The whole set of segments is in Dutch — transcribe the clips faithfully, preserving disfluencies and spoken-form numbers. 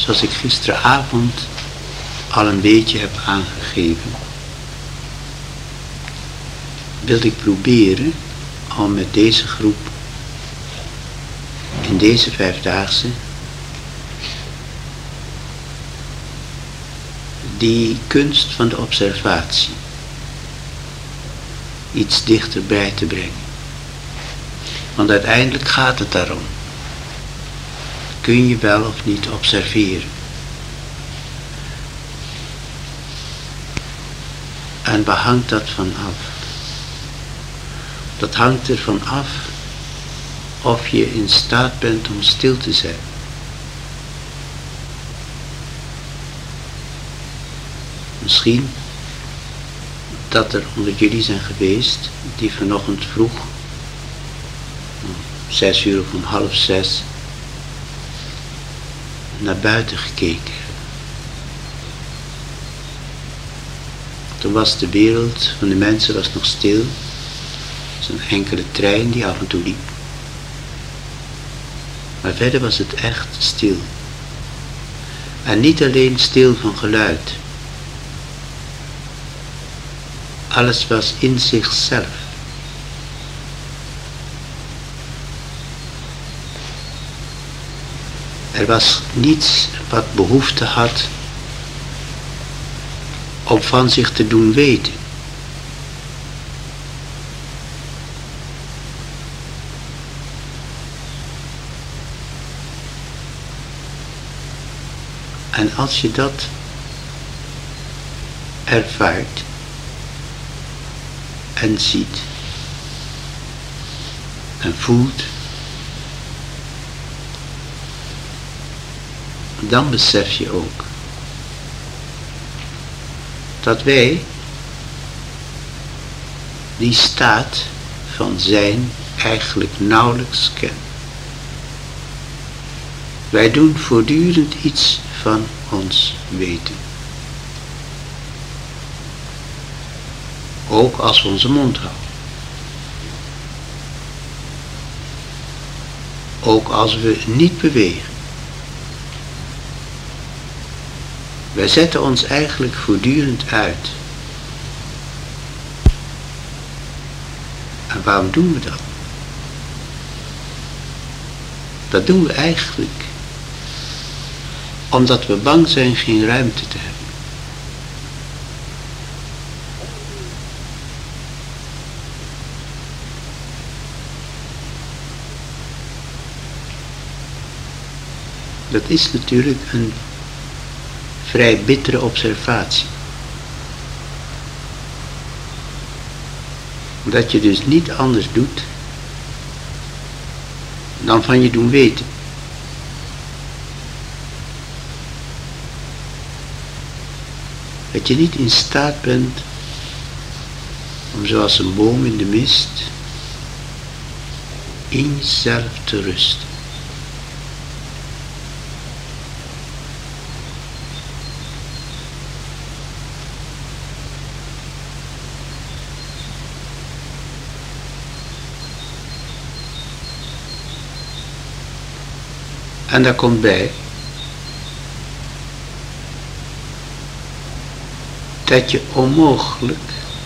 zoals ik gisteravond al een beetje heb aangegeven, wilde ik proberen om met deze groep in deze vijfdaagse die kunst van de observatie iets dichterbij te brengen. Want uiteindelijk gaat het daarom. Kun je wel of niet observeren? En waar hangt dat van af? Dat hangt ervan af of je in staat bent om stil te zijn. Misschien dat er onder jullie zijn geweest die vanochtend vroeg, om zes uur of om half zes, naar buiten gekeken. Toen was de wereld van de mensen was nog stil. Zo'n enkele trein die af en toe liep. Maar verder was het echt stil. En niet alleen stil van geluid. Alles was in zichzelf. Er was niets wat behoefte had om van zich te doen weten. En als je dat ervaart en ziet en voelt, dan besef je ook dat wij die staat van zijn eigenlijk nauwelijks kennen. Wij doen voortdurend iets van ons weten. Ook als we onze mond houden. Ook als we niet bewegen. Wij zetten ons eigenlijk voortdurend uit. En waarom doen we dat? Dat doen we eigenlijk omdat we bang zijn geen ruimte te hebben. Dat is natuurlijk een vrij bittere observatie. Dat je dus niet anders doet dan van je doen weten. Dat je niet in staat bent om zoals een boom in de mist in jezelf te rusten. En daar komt bij dat je onmogelijk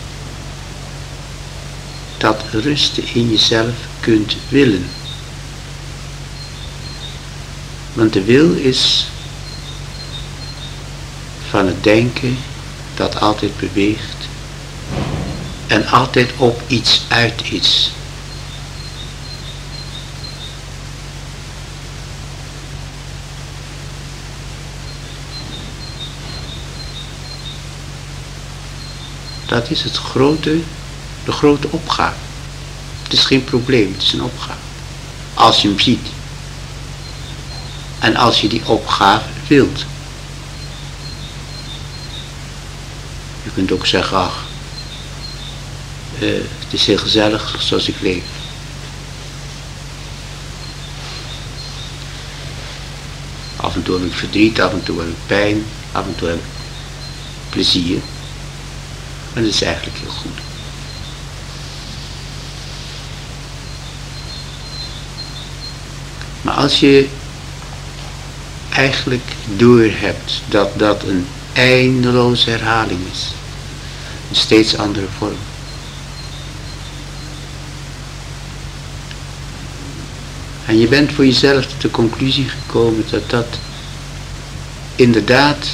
dat rusten in jezelf kunt willen. Want de wil is van het denken dat altijd beweegt en altijd op iets uit is. Dat is het grote, de grote opgave. Het is geen probleem, het is een opgave. Als je hem ziet. En als je die opgave wilt. Je kunt ook zeggen, ach, uh, het is heel gezellig zoals ik leef. Af en toe heb ik verdriet, af en toe heb ik pijn, af en toe heb ik plezier. En dat is eigenlijk heel goed. Maar als je eigenlijk doorhebt dat dat een eindeloze herhaling is. Een steeds andere vorm. En je bent voor jezelf tot de conclusie gekomen dat dat inderdaad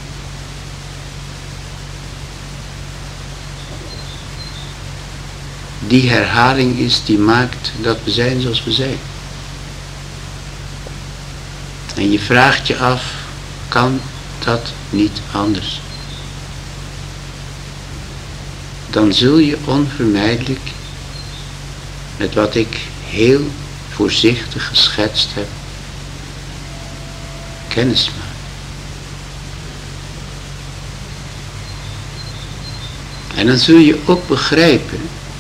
die herhaling is die maakt dat we zijn zoals we zijn. En je vraagt je af, kan dat niet anders? Dan zul je onvermijdelijk met wat ik heel voorzichtig geschetst heb kennis maken. En dan zul je ook begrijpen,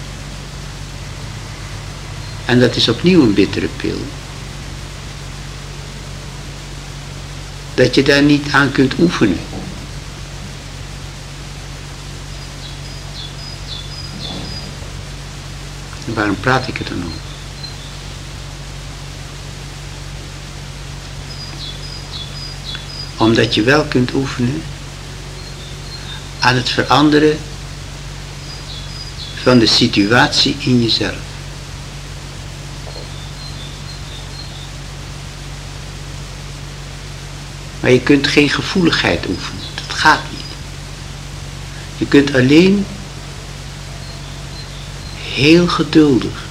en dat is opnieuw een bittere pil, dat je daar niet aan kunt oefenen. En waarom praat ik er dan over? Omdat je wel kunt oefenen aan het veranderen van de situatie in jezelf. Maar je kunt geen gevoeligheid oefenen. Dat gaat niet. Je kunt alleen heel geduldig,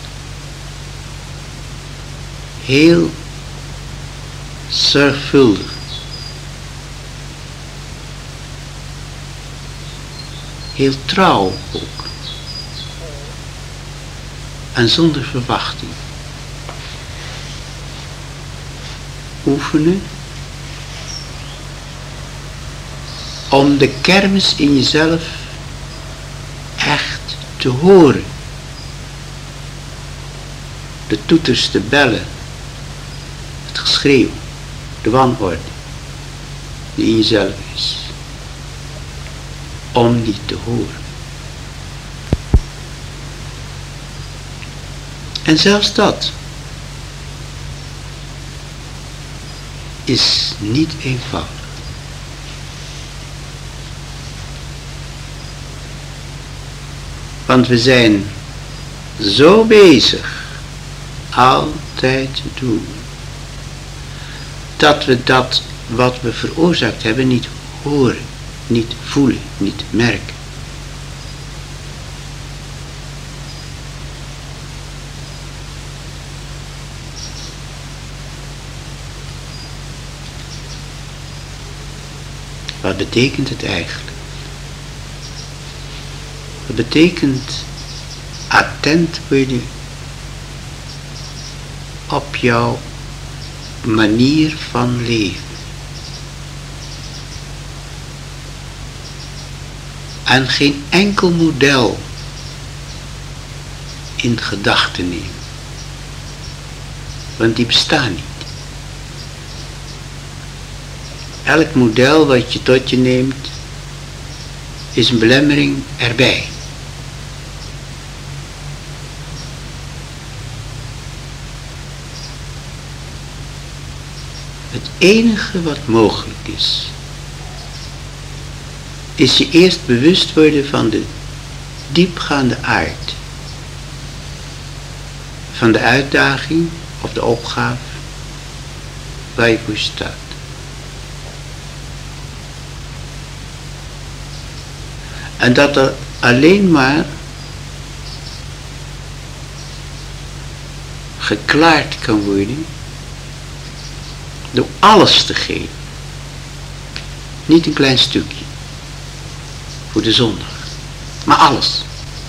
heel zorgvuldig, heel trouw ook, en zonder verwachting oefenen om de kermis in jezelf echt te horen. De toeters, de bellen, het geschreeuw, de wanorde die in jezelf is. Om die te horen. En zelfs dat is niet eenvoudig. Want we zijn zo bezig altijd te doen dat we dat wat we veroorzaakt hebben niet horen, niet voelen, niet merken. Wat betekent het eigenlijk? Dat betekent attent worden op jouw manier van leven. En geen enkel model in gedachten nemen. Want die bestaan niet. Elk model wat je tot je neemt is een belemmering erbij. Het enige wat mogelijk is, is je eerst bewust worden van de diepgaande aard van de uitdaging of de opgave waar je voor staat. En dat er alleen maar geklaard kan worden door alles te geven. Niet een klein stukje voor de zondag, maar alles.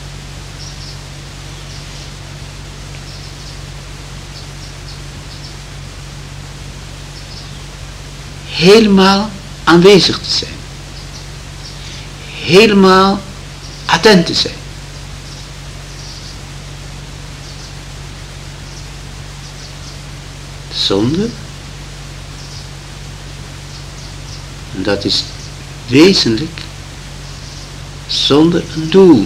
Helemaal aanwezig te zijn. Helemaal attent te zijn. Zonder, en dat is wezenlijk, zonder een doel.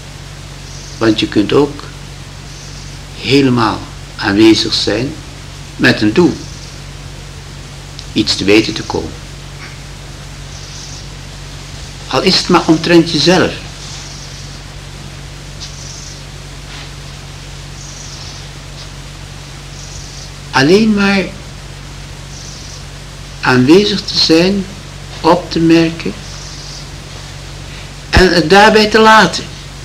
Want je kunt ook helemaal aanwezig zijn met een doel. Iets te weten te komen. Al is het maar omtrent jezelf. Alleen maar aanwezig te zijn, op te merken en het daarbij te laten.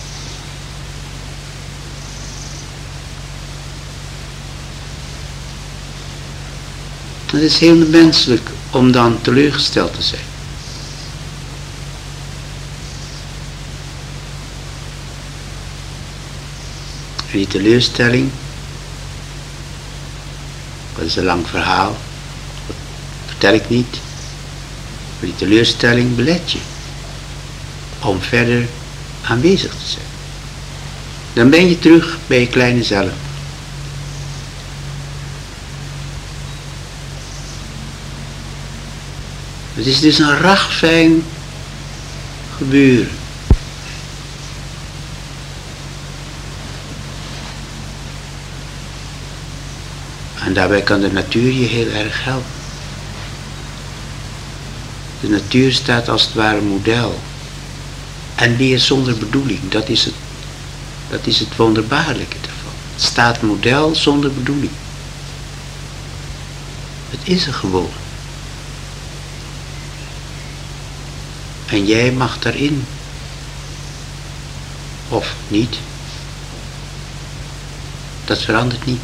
Het is heel menselijk om dan teleurgesteld te zijn. En die teleurstelling, dat is een lang verhaal, dat vertel ik niet, maar die teleurstelling belet je om verder aanwezig te zijn. Dan ben je terug bij je kleine zelf. Het is dus een ragfijn gebeuren. En daarbij kan de natuur je heel erg helpen. De natuur staat als het ware model. En weer zonder bedoeling. Dat is het, dat is het wonderbaarlijke ervan. Het staat model zonder bedoeling. Het is er gewoon. En jij mag daarin. Of niet. Dat verandert niet.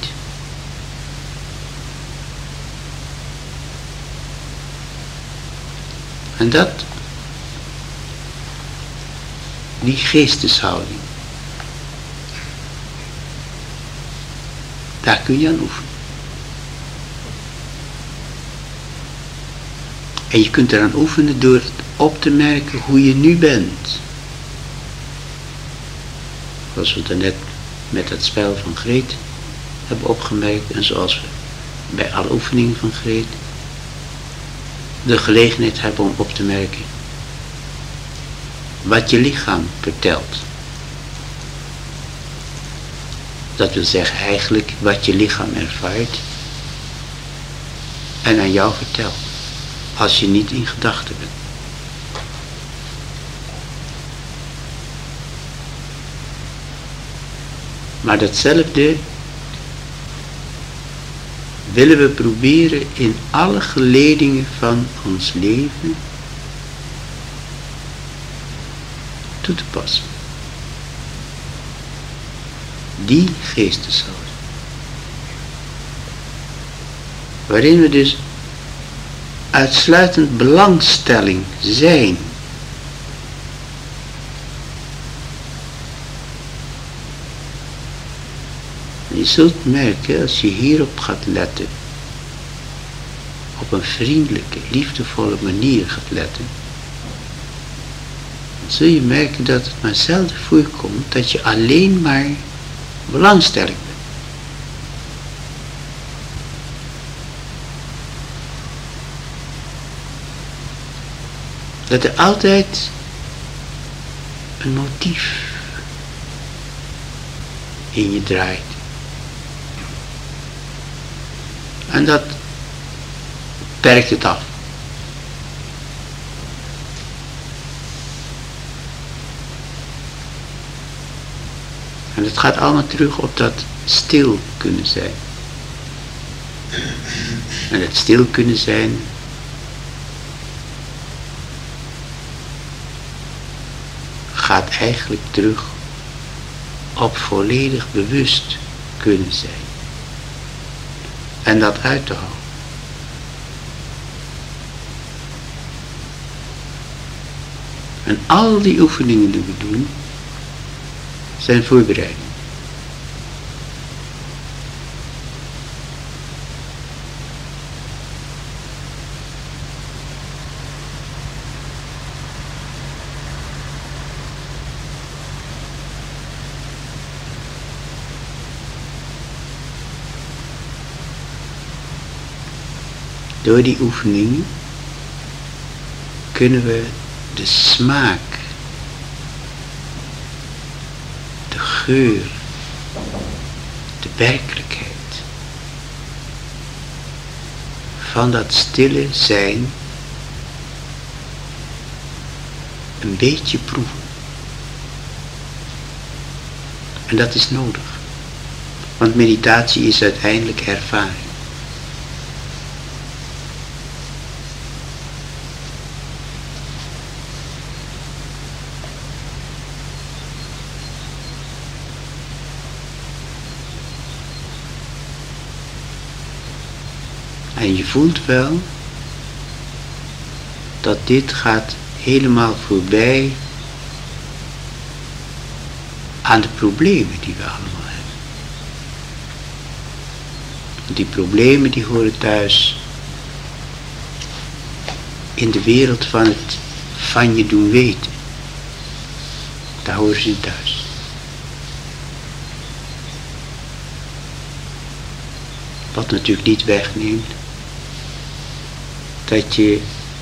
En dat, die geesteshouding, daar kun je aan oefenen. En je kunt eraan oefenen door op te merken hoe je nu bent. Zoals we daarnet met het spel van Greet hebben opgemerkt en zoals we bij alle oefeningen van Greet de gelegenheid hebben om op te merken wat je lichaam vertelt. Dat wil zeggen eigenlijk wat je lichaam ervaart en aan jou vertelt, als je niet in gedachten bent. Maar datzelfde willen we proberen in alle geledingen van ons leven toe te passen. Die geesteshouding. Waarin we dus uitsluitend belangstelling zijn. Je zult merken, als je hierop gaat letten, op een vriendelijke, liefdevolle manier gaat letten, dan zul je merken dat het maar zelden voorkomt dat je alleen maar belangstelling bent. Dat er altijd een motief in je draait. En dat perkt het af. En het gaat allemaal terug op dat stil kunnen zijn. En het stil kunnen zijn gaat eigenlijk terug op volledig bewust kunnen zijn. En dat uit te houden. En al die oefeningen die we doen, zijn voorbereidingen. Door die oefeningen kunnen we de smaak, de geur, de werkelijkheid van dat stille zijn een beetje proeven. En dat is nodig. Want meditatie is uiteindelijk ervaring. En je voelt wel dat dit gaat helemaal voorbij aan de problemen die we allemaal hebben. Die problemen die horen thuis in de wereld van het van je doen weten. Daar horen ze thuis. Wat natuurlijk niet wegneemt dat je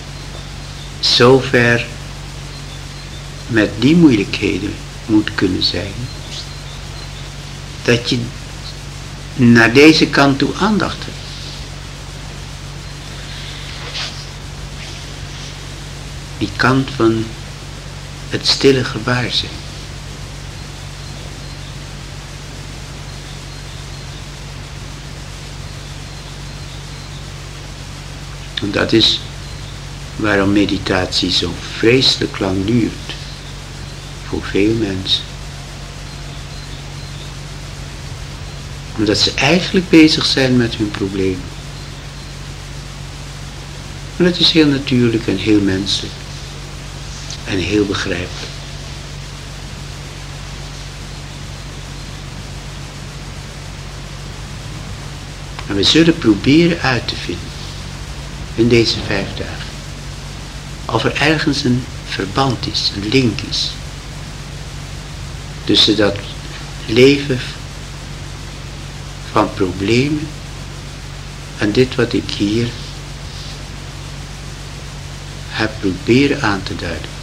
zover met die moeilijkheden moet kunnen zijn, dat je naar deze kant toe aandacht hebt. Die kant van het stille gewaarzijn. En dat is waarom meditatie zo vreselijk lang duurt voor veel mensen. Omdat ze eigenlijk bezig zijn met hun probleem. En dat is heel natuurlijk en heel menselijk. En heel begrijpelijk. En we zullen proberen uit te vinden in deze vijf dagen of er ergens een verband is, een link is tussen dat leven van problemen en dit wat ik hier heb proberen aan te duiden.